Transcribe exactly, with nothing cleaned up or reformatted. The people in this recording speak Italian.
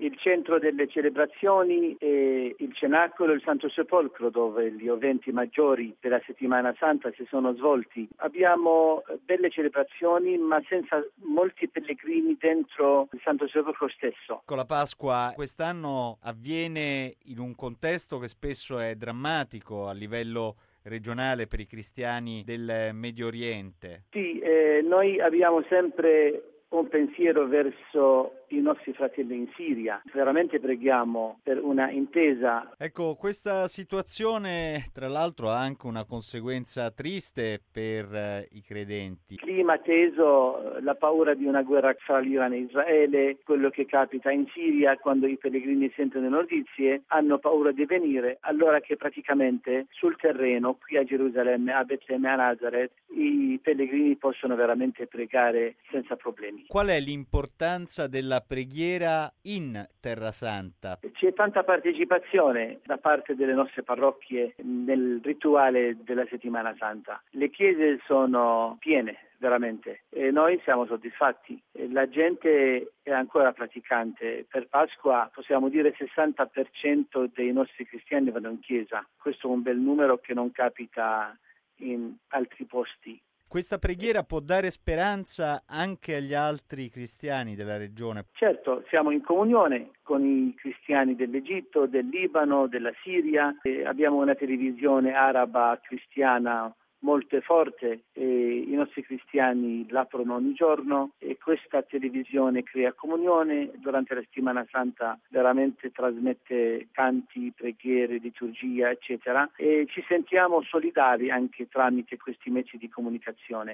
Il centro delle celebrazioni è il Cenacolo e il Santo Sepolcro, dove gli eventi maggiori della Settimana Santa si sono svolti. Abbiamo belle celebrazioni, ma senza molti pellegrini dentro il Santo Sepolcro stesso. Con la Pasqua quest'anno avviene in un contesto che spesso è drammatico a livello regionale per i cristiani del Medio Oriente. Sì, eh, noi abbiamo sempre un pensiero verso i nostri fratelli in Siria. Veramente preghiamo per una intesa. Ecco, questa situazione tra l'altro ha anche una conseguenza triste per eh, i credenti. Clima teso, la paura di una guerra fra l'Iran e Israele, quello che capita in Siria quando i pellegrini sentono notizie, hanno paura di venire, allora che praticamente sul terreno, qui a Gerusalemme, a Betlemme, a Nazareth, i pellegrini possono veramente pregare senza problemi. Qual è l'importanza della preghiera in Terra Santa? C'è tanta partecipazione da parte delle nostre parrocchie nel rituale della Settimana Santa. Le chiese sono piene, veramente, e noi siamo soddisfatti. La gente è ancora praticante. Per Pasqua possiamo dire il sessanta per cento dei nostri cristiani vanno in chiesa. Questo è un bel numero che non capita in altri posti. Questa preghiera può dare speranza anche agli altri cristiani della regione. Certo, siamo in comunione con i cristiani dell'Egitto, del Libano, della Siria. E abbiamo una televisione araba cristiana molto forte e i nostri cristiani l'aprono ogni giorno e questa televisione crea comunione. Durante la settimana santa veramente trasmette canti, preghiere, liturgia, eccetera, e ci sentiamo solidari anche tramite questi mezzi di comunicazione.